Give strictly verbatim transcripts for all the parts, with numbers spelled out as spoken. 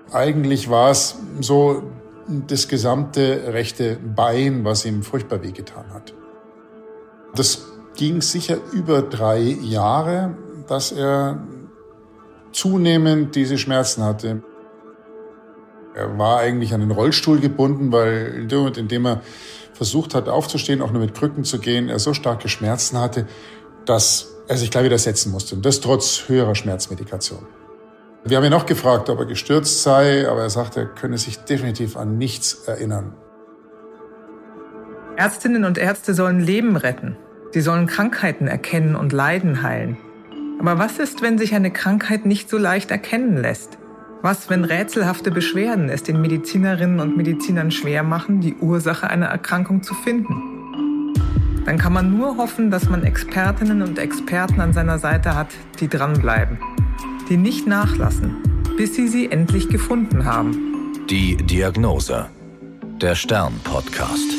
Eigentlich war es so das gesamte rechte Bein, was ihm furchtbar wehgetan hat. Das ging sicher über drei Jahre, dass er zunehmend diese Schmerzen hatte. Er war eigentlich an den Rollstuhl gebunden, weil in dem Moment, in dem er versucht hat aufzustehen, auch nur mit Krücken zu gehen, er so starke Schmerzen hatte, dass er sich gleich wieder setzen musste. Und das trotz höherer Schmerzmedikation. Wir haben ihn auch gefragt, ob er gestürzt sei, aber er sagte, er könne sich definitiv an nichts erinnern. Ärztinnen und Ärzte sollen Leben retten. Sie sollen Krankheiten erkennen und Leiden heilen. Aber was ist, wenn sich eine Krankheit nicht so leicht erkennen lässt? Was, wenn rätselhafte Beschwerden es den Medizinerinnen und Medizinern schwer machen, die Ursache einer Erkrankung zu finden? Dann kann man nur hoffen, dass man Expertinnen und Experten an seiner Seite hat, die dranbleiben, die nicht nachlassen, bis sie sie endlich gefunden haben. Die Diagnose. Der Stern-Podcast.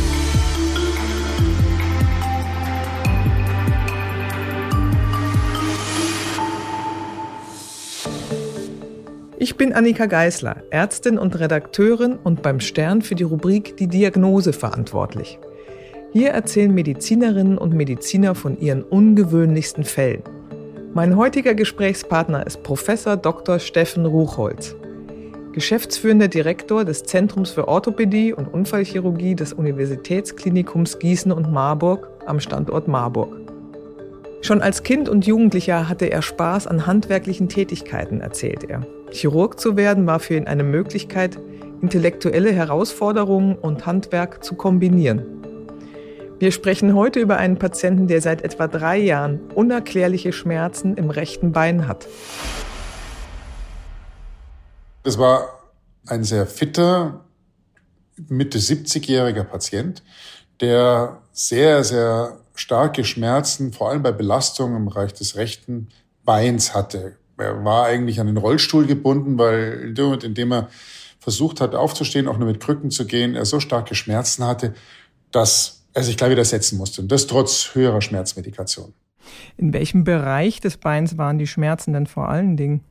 Ich bin Annika Geisler, Ärztin und Redakteurin und beim Stern für die Rubrik Die Diagnose verantwortlich. Hier erzählen Medizinerinnen und Mediziner von ihren ungewöhnlichsten Fällen. Mein heutiger Gesprächspartner ist Professor Doktor Steffen Ruchholz, geschäftsführender Direktor des Zentrums für Orthopädie und Unfallchirurgie des Universitätsklinikums Gießen und Marburg am Standort Marburg. Schon als Kind und Jugendlicher hatte er Spaß an handwerklichen Tätigkeiten, erzählt er. Chirurg zu werden war für ihn eine Möglichkeit, intellektuelle Herausforderungen und Handwerk zu kombinieren. Wir sprechen heute über einen Patienten, der seit etwa drei Jahren unerklärliche Schmerzen im rechten Bein hat. Das war ein sehr fitter, Mitte siebzigjähriger Patient, der sehr, sehr starke Schmerzen, vor allem bei Belastungen im Bereich des rechten Beins hatte. Er war eigentlich an den Rollstuhl gebunden, weil in dem Moment, in dem er versucht hat aufzustehen, auch nur mit Krücken zu gehen, er so starke Schmerzen hatte, dass er sich gleich wieder setzen musste. Und das trotz höherer Schmerzmedikation. In welchem Bereich des Beins waren die Schmerzen denn vor allen Dingen?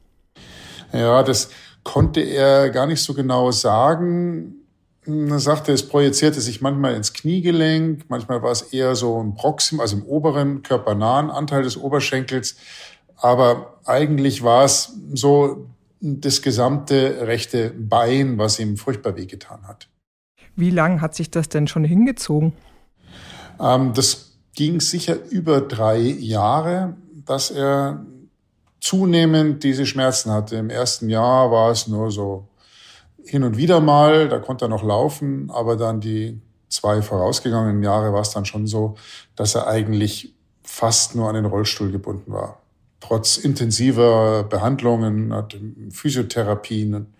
Ja, das konnte er gar nicht so genau sagen. Er sagte, es projizierte sich manchmal ins Kniegelenk, manchmal war es eher so im Proxim, also im oberen körpernahen Anteil des Oberschenkels. Aber eigentlich war es so das gesamte rechte Bein, was ihm furchtbar wehgetan hat. Wie lang hat sich das denn schon hingezogen? Ähm, das ging sicher über drei Jahre, dass er zunehmend diese Schmerzen hatte. Im ersten Jahr war es nur so hin und wieder mal, da konnte er noch laufen, aber dann die zwei vorausgegangenen Jahre war es dann schon so, dass er eigentlich fast nur an den Rollstuhl gebunden war. Trotz intensiver Behandlungen, hat Physiotherapien und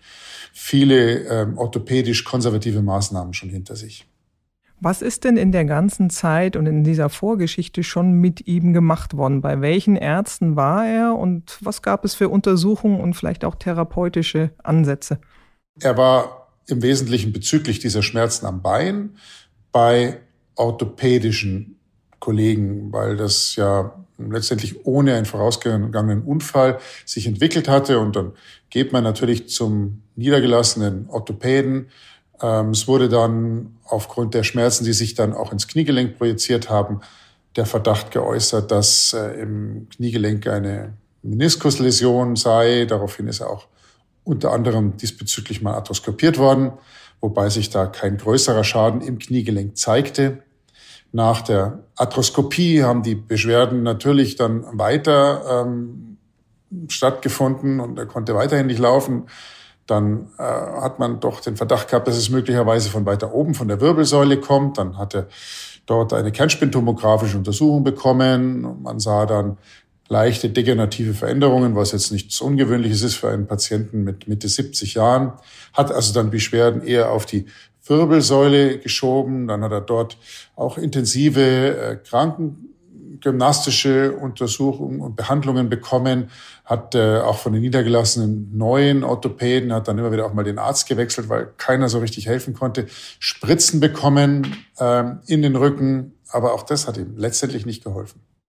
viele ähm, orthopädisch-konservative Maßnahmen schon hinter sich. Was ist denn in der ganzen Zeit und in dieser Vorgeschichte schon mit ihm gemacht worden? Bei welchen Ärzten war er und was gab es für Untersuchungen und vielleicht auch therapeutische Ansätze? Er war im Wesentlichen bezüglich dieser Schmerzen am Bein bei orthopädischen Kollegen, weil das ja letztendlich ohne einen vorausgegangenen Unfall sich entwickelt hatte. Und dann geht man natürlich zum niedergelassenen Orthopäden. Es wurde dann aufgrund der Schmerzen, die sich dann auch ins Kniegelenk projiziert haben, der Verdacht geäußert, dass im Kniegelenk eine Meniskusläsion sei. Daraufhin ist er auch unter anderem diesbezüglich mal arthroskopiert worden, wobei sich da kein größerer Schaden im Kniegelenk zeigte. Nach der Arthroskopie haben die Beschwerden natürlich dann weiter ähm, stattgefunden und er konnte weiterhin nicht laufen. Dann äh, hat man doch den Verdacht gehabt, dass es möglicherweise von weiter oben, von der Wirbelsäule kommt. Dann hat er dort eine kernspintomographische Untersuchung bekommen. Man sah dann leichte degenerative Veränderungen, was jetzt nichts Ungewöhnliches ist für einen Patienten mit Mitte siebzig Jahren. Hat also dann Beschwerden eher auf die Wirbelsäule geschoben. Dann hat er dort auch intensive äh, krankengymnastische Untersuchungen und Behandlungen bekommen. Hat äh, auch von den niedergelassenen neuen Orthopäden, hat dann immer wieder auch mal den Arzt gewechselt, weil keiner so richtig helfen konnte. Spritzen bekommen äh, in den Rücken, aber auch das hat ihm letztendlich nicht geholfen.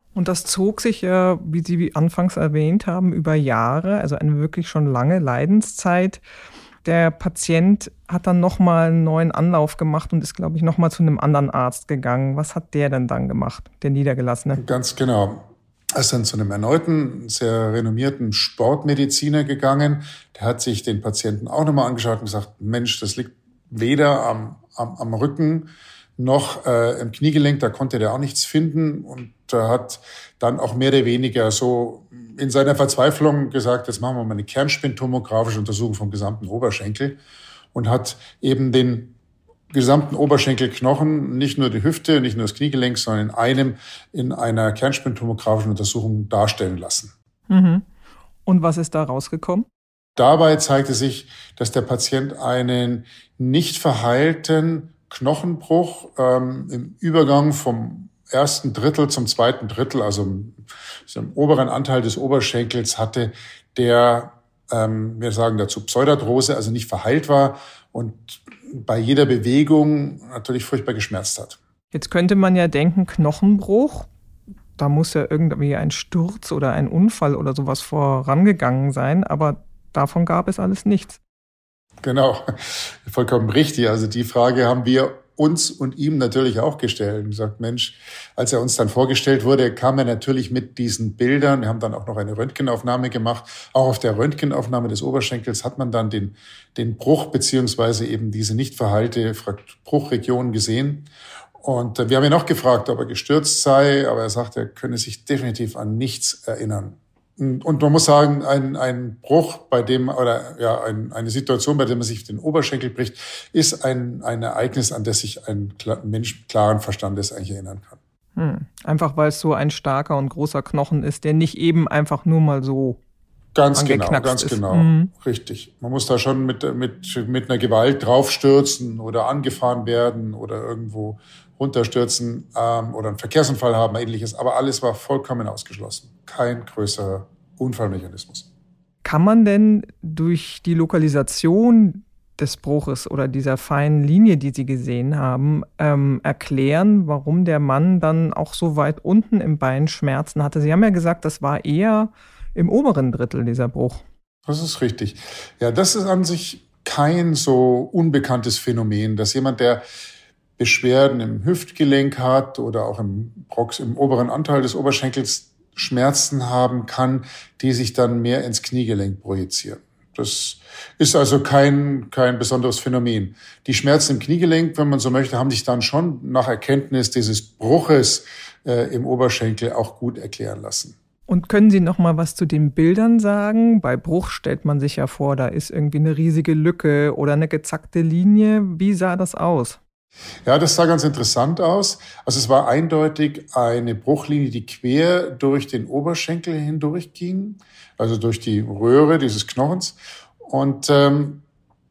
Und das zog sich ja, wie Sie anfangs erwähnt haben, über Jahre, also eine wirklich schon lange Leidenszeit. Der Patient hat dann nochmal einen neuen Anlauf gemacht und ist, glaube ich, nochmal zu einem anderen Arzt gegangen. Was hat der denn dann gemacht, der Niedergelassene? Ganz genau. Er ist dann zu einem erneuten, sehr renommierten Sportmediziner gegangen. Der hat sich den Patienten auch nochmal angeschaut und gesagt, Mensch, das liegt weder am, am, am Rücken noch äh, im Kniegelenk, da konnte der auch nichts finden und er hat dann auch mehr oder weniger so in seiner Verzweiflung gesagt, jetzt machen wir mal eine kernspintomographische Untersuchung vom gesamten Oberschenkel und hat eben den gesamten Oberschenkelknochen, nicht nur die Hüfte, nicht nur das Kniegelenk, sondern in einem, in einer kernspintomographischen Untersuchung darstellen lassen. Mhm. Und was ist da rausgekommen? Dabei zeigte sich, dass der Patient einen nicht verheilten Knochenbruch ähm, im Übergang vom ersten Drittel zum zweiten Drittel, also im, also im oberen Anteil des Oberschenkels hatte, der, ähm, wir sagen dazu Pseudarthrose, also nicht verheilt war und bei jeder Bewegung natürlich furchtbar geschmerzt hat. Jetzt könnte man ja denken, Knochenbruch, da muss ja irgendwie ein Sturz oder ein Unfall oder sowas vorangegangen sein, aber davon gab es alles nichts. Genau, vollkommen richtig. Also die Frage haben wir uns und ihm natürlich auch gestellt. Und gesagt, Mensch, als er uns dann vorgestellt wurde, kam er natürlich mit diesen Bildern. Wir haben dann auch noch eine Röntgenaufnahme gemacht. Auch auf der Röntgenaufnahme des Oberschenkels hat man dann den, den Bruch beziehungsweise eben diese nicht verheilte Bruchregion gesehen. Und wir haben ihn auch gefragt, ob er gestürzt sei, aber er sagte, er könne sich definitiv an nichts erinnern. Und man muss sagen, ein, ein Bruch, bei dem, oder ja, ein, eine Situation, bei der man sich den Oberschenkel bricht, ist ein, ein Ereignis, an das sich ein Mensch klaren Verstandes eigentlich erinnern kann. Hm. Einfach weil es so ein starker und großer Knochen ist, der nicht eben einfach nur mal so Ganz genau, ganz ist. genau, mhm. richtig. Man muss da schon mit, mit, mit einer Gewalt draufstürzen oder angefahren werden oder irgendwo runterstürzen ähm, oder einen Verkehrsunfall haben, ähnliches. Aber alles war vollkommen ausgeschlossen. Kein größerer Unfallmechanismus. Kann man denn durch die Lokalisation des Bruches oder dieser feinen Linie, die Sie gesehen haben, ähm, erklären, warum der Mann dann auch so weit unten im Bein Schmerzen hatte? Sie haben ja gesagt, das war eher im oberen Drittel dieser Bruch. Das ist richtig. Ja, das ist an sich kein so unbekanntes Phänomen, dass jemand, der Beschwerden im Hüftgelenk hat oder auch im, im oberen Anteil des Oberschenkels Schmerzen haben kann, die sich dann mehr ins Kniegelenk projizieren. Das ist also kein, kein besonderes Phänomen. Die Schmerzen im Kniegelenk, wenn man so möchte, haben sich dann schon nach Erkenntnis dieses Bruches äh, im Oberschenkel auch gut erklären lassen. Und können Sie noch mal was zu den Bildern sagen? Bei Bruch stellt man sich ja vor, da ist irgendwie eine riesige Lücke oder eine gezackte Linie. Wie sah das aus? Ja, das sah ganz interessant aus. Also es war eindeutig eine Bruchlinie, die quer durch den Oberschenkel hindurch ging, also durch die Röhre dieses Knochens. Und ähm,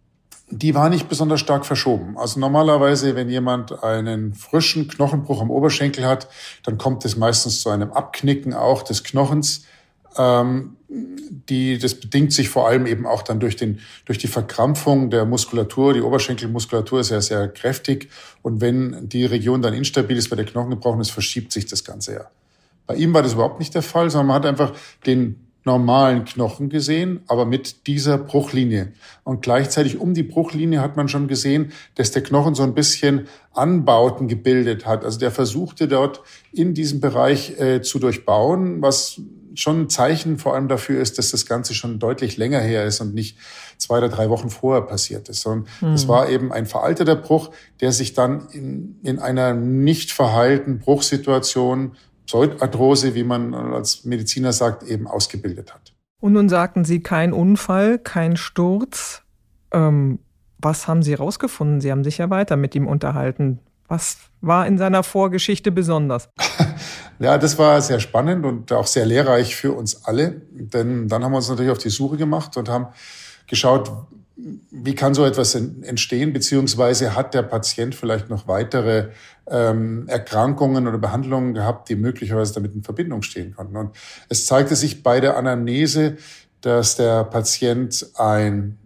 die war nicht besonders stark verschoben. Also normalerweise, wenn jemand einen frischen Knochenbruch am Oberschenkel hat, dann kommt es meistens zu einem Abknicken auch des Knochens. Ähm, die, das bedingt sich vor allem eben auch dann durch den, durch die Verkrampfung der Muskulatur. Die Oberschenkelmuskulatur ist ja sehr kräftig. Und wenn die Region dann instabil ist, weil der Knochen gebrochen ist, verschiebt sich das Ganze ja. Bei ihm war das überhaupt nicht der Fall, sondern man hat einfach den normalen Knochen gesehen, aber mit dieser Bruchlinie. Und gleichzeitig um die Bruchlinie hat man schon gesehen, dass der Knochen so ein bisschen Anbauten gebildet hat. Also der versuchte dort in diesem Bereich äh, zu durchbauen, was schon ein Zeichen vor allem dafür ist, dass das Ganze schon deutlich länger her ist und nicht zwei oder drei Wochen vorher passiert ist, sondern mhm. es war eben ein veralteter Bruch, der sich dann in, in einer nicht verheilten Bruchsituation, Pseudarthrose, wie man als Mediziner sagt, eben ausgebildet hat. Und nun sagten Sie, kein Unfall, kein Sturz. Ähm, was haben Sie rausgefunden? Sie haben sich ja weiter mit ihm unterhalten. Was war in seiner Vorgeschichte besonders? Ja, das war sehr spannend und auch sehr lehrreich für uns alle. Denn dann haben wir uns natürlich auf die Suche gemacht und haben geschaut, wie kann so etwas entstehen, beziehungsweise hat der Patient vielleicht noch weitere ähm, Erkrankungen oder Behandlungen gehabt, die möglicherweise damit in Verbindung stehen konnten. Und es zeigte sich bei der Anamnese, dass der Patient ein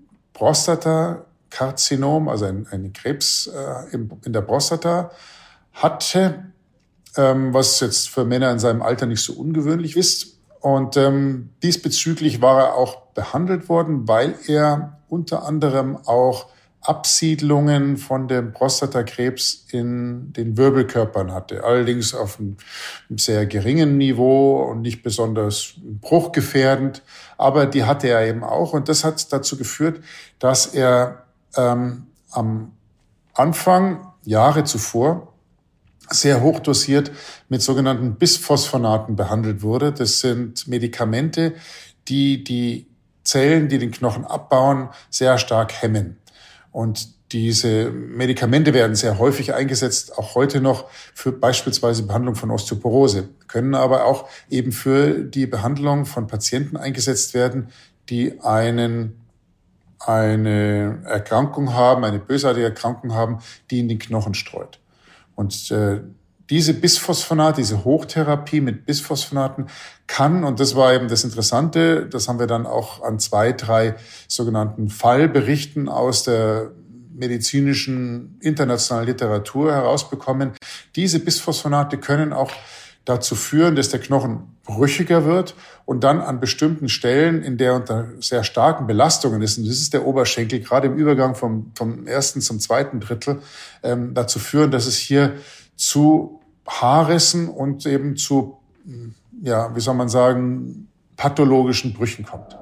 Prostatakarzinom, also ein, ein Krebs äh, in, in der Prostata hatte, ähm, was jetzt für Männer in seinem Alter nicht so ungewöhnlich ist. Und ähm, diesbezüglich war er auch behandelt worden, weil er unter anderem auch Absiedlungen von dem Prostatakrebs in den Wirbelkörpern hatte. Allerdings auf einem sehr geringen Niveau und nicht besonders bruchgefährdend. Aber die hatte er eben auch. Und das hat dazu geführt, dass er ähm, am Anfang, Jahre zuvor, sehr hochdosiert mit sogenannten Bisphosphonaten behandelt wurde. Das sind Medikamente, die die Zellen, die den Knochen abbauen, sehr stark hemmen. Und diese Medikamente werden sehr häufig eingesetzt, auch heute noch für beispielsweise Behandlung von Osteoporose, können aber auch eben für die Behandlung von Patienten eingesetzt werden, die einen, eine Erkrankung haben, eine bösartige Erkrankung haben, die in den Knochen streut. Und äh, diese Bisphosphonate, diese Hochtherapie mit Bisphosphonaten kann, und das war eben das Interessante, das haben wir dann auch an zwei, drei sogenannten Fallberichten aus der medizinischen internationalen Literatur herausbekommen. Diese Bisphosphonate können auch dazu führen, dass der Knochen brüchiger wird und dann an bestimmten Stellen, in der unter sehr starken Belastungen ist, und das ist der Oberschenkel, gerade im Übergang vom, vom ersten zum zweiten Drittel, ähm, dazu führen, dass es hier zu Haarrissen und eben zu, ja, wie soll man sagen, pathologischen Brüchen kommt.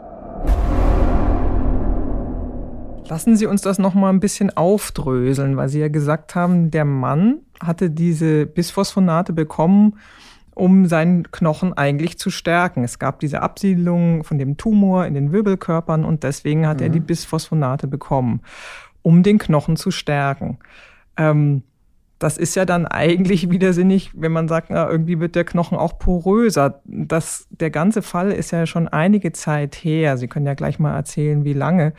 Lassen Sie uns das noch mal ein bisschen aufdröseln, weil Sie ja gesagt haben, der Mann hatte diese Bisphosphonate bekommen, um seinen Knochen eigentlich zu stärken. Es gab diese Absiedlung von dem Tumor in den Wirbelkörpern und deswegen hat mhm. er die Bisphosphonate bekommen, um den Knochen zu stärken. Ähm, Das ist ja dann eigentlich widersinnig, wenn man sagt, na, irgendwie wird der Knochen auch poröser. Das, der ganze Fall ist ja schon einige Zeit her. Sie können ja gleich mal erzählen, wie lange.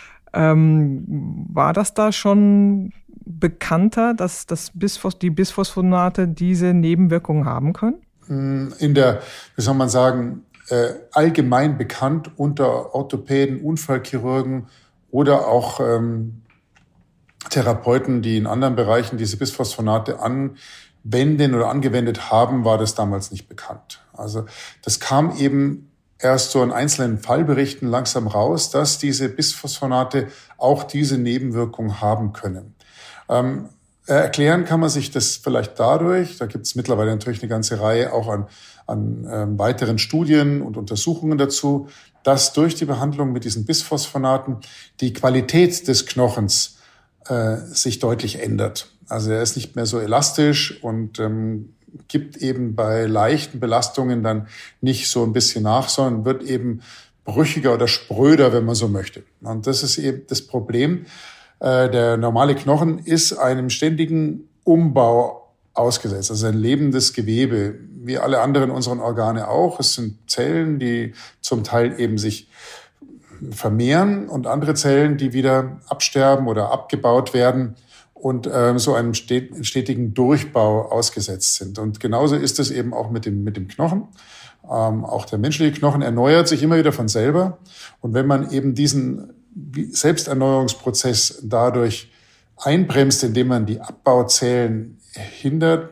Ähm, war das da schon bekannter, dass das Bisphos- die Bisphosphonate diese Nebenwirkungen haben können? In der, wie soll man sagen, äh, allgemein bekannt unter Orthopäden, Unfallchirurgen oder auch ähm, Therapeuten, die in anderen Bereichen diese Bisphosphonate anwenden oder angewendet haben, war das damals nicht bekannt. Also das kam eben erst so in einzelnen Fallberichten langsam raus, dass diese Bisphosphonate auch diese Nebenwirkung haben können. Ähm, erklären kann man sich das vielleicht dadurch, da gibt es mittlerweile natürlich eine ganze Reihe auch an, an ähm, weiteren Studien und Untersuchungen dazu, dass durch die Behandlung mit diesen Bisphosphonaten die Qualität des Knochens äh, sich deutlich ändert. Also er ist nicht mehr so elastisch und ähm, gibt eben bei leichten Belastungen dann nicht so ein bisschen nach, sondern wird eben brüchiger oder spröder, wenn man so möchte. Und das ist eben das Problem. Äh, der normale Knochen ist einem ständigen Umbau ausgesetzt, also ein lebendes Gewebe, wie alle anderen unseren Organe auch. Es sind Zellen, die zum Teil eben sich vermehren und andere Zellen, die wieder absterben oder abgebaut werden und ähm, so einem stetigen Durchbau ausgesetzt sind. Und genauso ist es eben auch mit dem, mit dem Knochen. Ähm, auch der menschliche Knochen erneuert sich immer wieder von selber. Und wenn man eben diesen Selbsterneuerungsprozess dadurch einbremst, indem man die Abbauzellen hindert,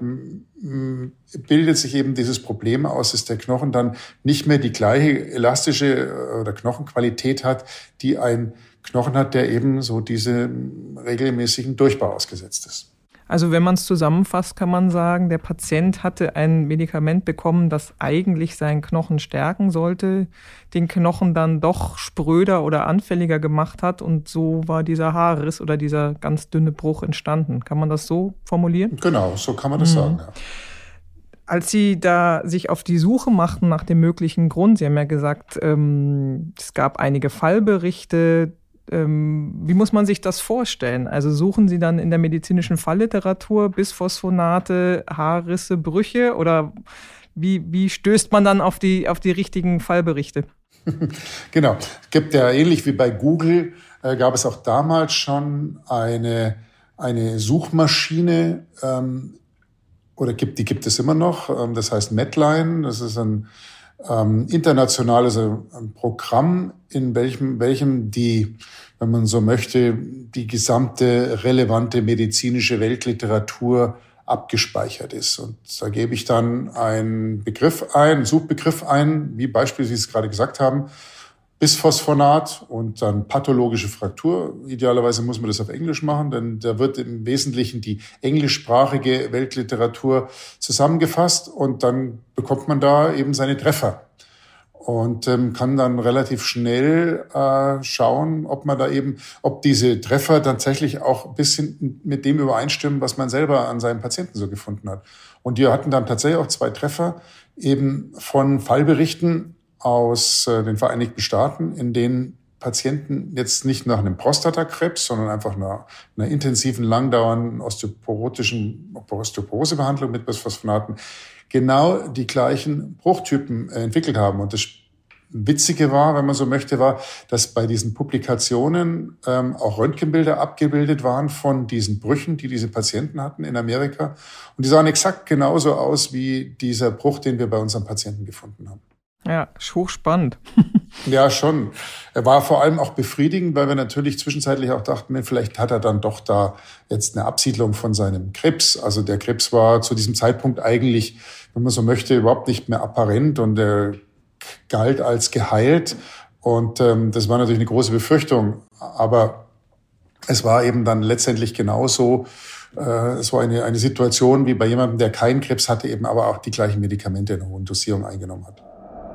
bildet sich eben dieses Problem aus, dass der Knochen dann nicht mehr die gleiche elastische oder Knochenqualität hat, die ein Knochen hat, der eben so diese regelmäßigen Durchbau ausgesetzt ist. Also wenn man es zusammenfasst, kann man sagen, der Patient hatte ein Medikament bekommen, das eigentlich seinen Knochen stärken sollte, den Knochen dann doch spröder oder anfälliger gemacht hat und so war dieser Haarriss oder dieser ganz dünne Bruch entstanden. Kann man das so formulieren? Genau, so kann man das mhm. sagen, ja. Als Sie da sich auf die Suche machten nach dem möglichen Grund, Sie haben ja gesagt, ähm, es gab einige Fallberichte. Ähm, wie muss man sich das vorstellen? Also suchen Sie dann in der medizinischen Fallliteratur Bisphosphonate, Haarrisse, Brüche oder wie, wie stößt man dann auf die, auf die richtigen Fallberichte? Genau, es gibt ja ähnlich wie bei Google, äh, gab es auch damals schon eine, eine Suchmaschine, ähm, oder gibt, die gibt es immer noch, ähm, das heißt Medline, das ist ein ähm, internationales ein Programm, in welchem, welchem die, wenn man so möchte, die gesamte relevante medizinische Weltliteratur abgespeichert ist. Und da gebe ich dann einen Begriff ein, einen Suchbegriff ein, wie beispielsweise, wie Sie es gerade gesagt haben, Bisphosphonat und dann pathologische Fraktur. Idealerweise muss man das auf Englisch machen, denn da wird im Wesentlichen die englischsprachige Weltliteratur zusammengefasst und dann bekommt man da eben seine Treffer und ähm, kann dann relativ schnell äh, schauen, ob man da eben, ob diese Treffer tatsächlich auch ein bisschen mit dem übereinstimmen, was man selber an seinem Patienten so gefunden hat. Und wir hatten dann tatsächlich auch zwei Treffer eben von Fallberichten aus äh, den Vereinigten Staaten, in denen Patienten jetzt nicht nach einem Prostatakrebs, sondern einfach nach einer intensiven, langdauernden osteoporotischen Osteoporosebehandlung mit Bisphosphonaten genau die gleichen Bruchtypen äh, entwickelt haben. Und das Witzige war, wenn man so möchte, war, dass bei diesen Publikationen ähm, auch Röntgenbilder abgebildet waren von diesen Brüchen, die diese Patienten hatten in Amerika. Und die sahen exakt genauso aus wie dieser Bruch, den wir bei unseren Patienten gefunden haben. Ja, hochspannend. Ja, schon. Er war vor allem auch befriedigend, weil wir natürlich zwischenzeitlich auch dachten, vielleicht hat er dann doch da jetzt eine Absiedlung von seinem Krebs. Also der Krebs war zu diesem Zeitpunkt eigentlich, wenn man so möchte, überhaupt nicht mehr apparent und er galt als geheilt. Und ähm, das war natürlich eine große Befürchtung. Aber es war eben dann letztendlich genauso. Äh, es war eine, eine Situation wie bei jemandem, der keinen Krebs hatte, eben aber auch die gleichen Medikamente in einer hohen Dosierung eingenommen hat.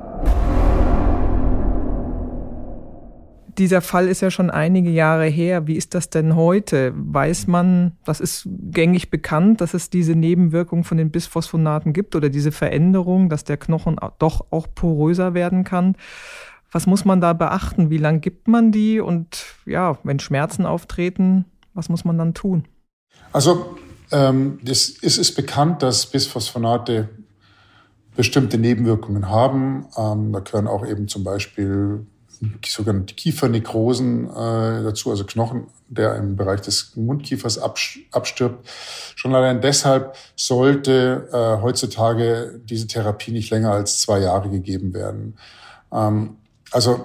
Dieser Fall ist ja schon einige Jahre her. Wie ist das denn heute? Weiß man, das ist gängig bekannt, dass es diese Nebenwirkung von den Bisphosphonaten gibt oder diese Veränderung, dass der Knochen doch auch poröser werden kann. Was muss man da beachten? Wie lange gibt man die? Und ja, wenn Schmerzen auftreten, was muss man dann tun? Also ähm, das ist, ist bekannt, dass Bisphosphonate bestimmte Nebenwirkungen haben. Ähm, da gehören auch eben zum Beispiel sogenannte Kiefernekrosen äh, dazu, also Knochen, der im Bereich des Mundkiefers abstirbt. Schon allein deshalb sollte äh, heutzutage diese Therapie nicht länger als zwei Jahre gegeben werden. Ähm, also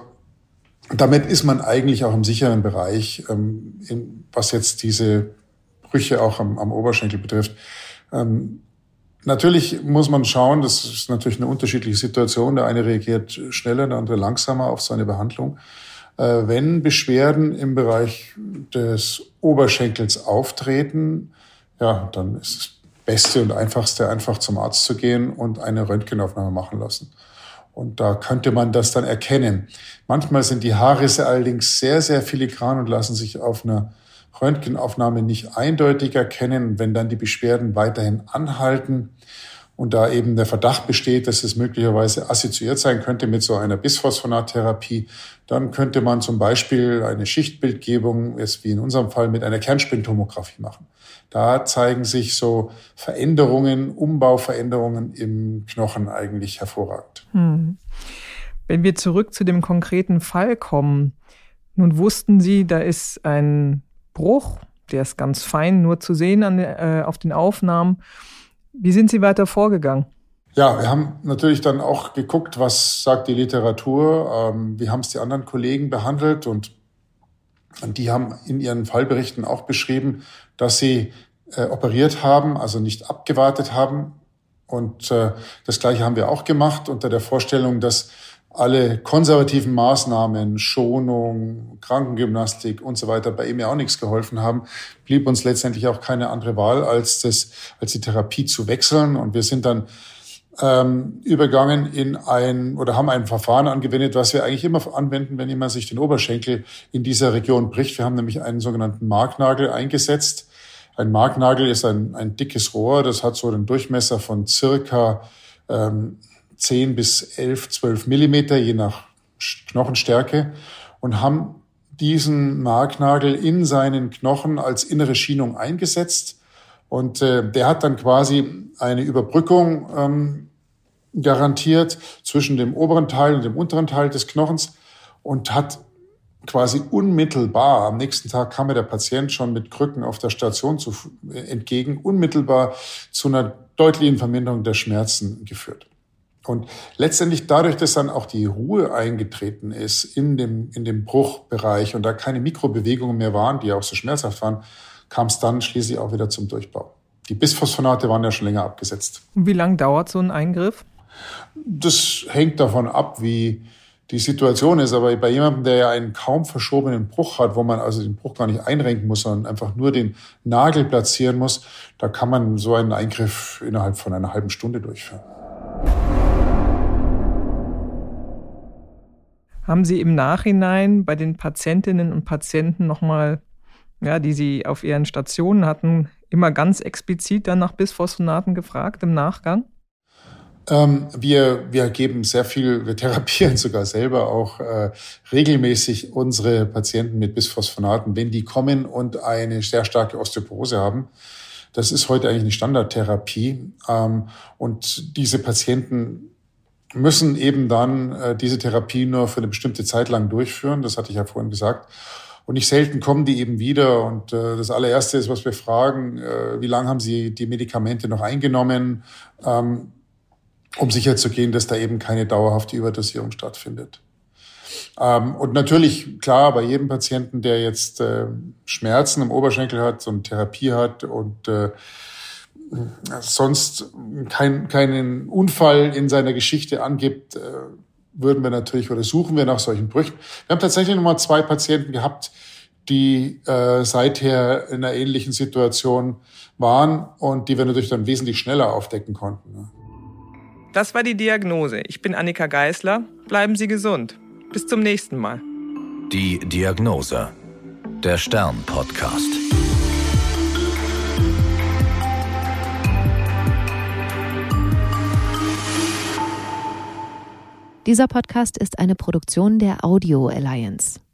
damit ist man eigentlich auch im sicheren Bereich, ähm, in, was jetzt diese Brüche auch am, am Oberschenkel betrifft. Ähm, Natürlich muss man schauen, das ist natürlich eine unterschiedliche Situation. Der eine reagiert schneller, der andere langsamer auf seine Behandlung. Wenn Beschwerden im Bereich des Oberschenkels auftreten, ja, dann ist das Beste und Einfachste, einfach zum Arzt zu gehen und eine Röntgenaufnahme machen lassen. Und da könnte man das dann erkennen. Manchmal sind die Haarrisse allerdings sehr, sehr filigran und lassen sich auf einer Röntgenaufnahme nicht eindeutig erkennen. Wenn dann die Beschwerden weiterhin anhalten und da eben der Verdacht besteht, dass es möglicherweise assoziiert sein könnte mit so einer Bisphosphonattherapie, dann könnte man zum Beispiel eine Schichtbildgebung, jetzt wie in unserem Fall, mit einer Kernspintomographie machen. Da zeigen sich so Veränderungen, Umbauveränderungen im Knochen eigentlich hervorragend. Hm. Wenn wir zurück zu dem konkreten Fall kommen, nun wussten Sie, da ist ein Bruch, der ist ganz fein nur zu sehen an, äh, auf den Aufnahmen. Wie sind Sie weiter vorgegangen? Ja, wir haben natürlich dann auch geguckt, was sagt die Literatur, ähm, wie haben es die anderen Kollegen behandelt und, und die haben in ihren Fallberichten auch beschrieben, dass sie äh, operiert haben, also nicht abgewartet haben. Und äh, das Gleiche haben wir auch gemacht unter der Vorstellung, dass alle konservativen Maßnahmen, Schonung, Krankengymnastik und so weiter bei ihm ja auch nichts geholfen haben, blieb uns letztendlich auch keine andere Wahl, als das, als die Therapie zu wechseln. Und wir sind dann ähm, übergegangen in ein oder haben ein Verfahren angewendet, was wir eigentlich immer anwenden, wenn jemand sich den Oberschenkel in dieser Region bricht. Wir haben nämlich einen sogenannten Marknagel eingesetzt. Ein Marknagel ist ein, ein dickes Rohr, das hat so einen Durchmesser von circa ähm, zehn bis elf, zwölf Millimeter, je nach Knochenstärke, und haben diesen Marknagel in seinen Knochen als innere Schienung eingesetzt. Und äh, der hat dann quasi eine Überbrückung ähm, garantiert zwischen dem oberen Teil und dem unteren Teil des Knochens und hat quasi unmittelbar, am nächsten Tag kam mir der Patient schon mit Krücken auf der Station zu, äh, entgegen, unmittelbar zu einer deutlichen Verminderung der Schmerzen geführt. Und letztendlich dadurch, dass dann auch die Ruhe eingetreten ist in dem, in dem Bruchbereich und da keine Mikrobewegungen mehr waren, die auch so schmerzhaft waren, kam es dann schließlich auch wieder zum Durchbau. Die Bisphosphonate waren ja schon länger abgesetzt. Und wie lange dauert so ein Eingriff? Das hängt davon ab, wie die Situation ist. Aber bei jemandem, der ja einen kaum verschobenen Bruch hat, wo man also den Bruch gar nicht einrenken muss, sondern einfach nur den Nagel platzieren muss, da kann man so einen Eingriff innerhalb von einer halben Stunde durchführen. Haben Sie im Nachhinein bei den Patientinnen und Patienten nochmal, ja, die Sie auf Ihren Stationen hatten, immer ganz explizit dann nach Bisphosphonaten gefragt im Nachgang? Ähm, wir, wir geben sehr viel, wir therapieren sogar selber auch äh, regelmäßig unsere Patienten mit Bisphosphonaten, wenn die kommen und eine sehr starke Osteoporose haben. Das ist heute eigentlich eine Standardtherapie. Ähm, und diese Patienten müssen eben dann äh, diese Therapie nur für eine bestimmte Zeit lang durchführen. Das hatte ich ja vorhin gesagt. Und nicht selten kommen die eben wieder. Und äh, das allererste ist, was wir fragen, äh, wie lange haben Sie die Medikamente noch eingenommen, ähm, um sicherzugehen, dass da eben keine dauerhafte Überdosierung stattfindet. Ähm, und natürlich, klar, bei jedem Patienten, der jetzt äh, Schmerzen im Oberschenkel hat, so eine Therapie hat und äh, sonst kein, keinen Unfall in seiner Geschichte angibt, äh, würden wir natürlich oder suchen wir nach solchen Brüchen. Wir haben tatsächlich nochmal zwei Patienten gehabt, die äh, seither in einer ähnlichen Situation waren und die wir natürlich dann wesentlich schneller aufdecken konnten. Ne? Das war die Diagnose. Ich bin Annika Geisler. Bleiben Sie gesund. Bis zum nächsten Mal. Die Diagnose. Der Stern-Podcast. Dieser Podcast ist eine Produktion der Audio Alliance.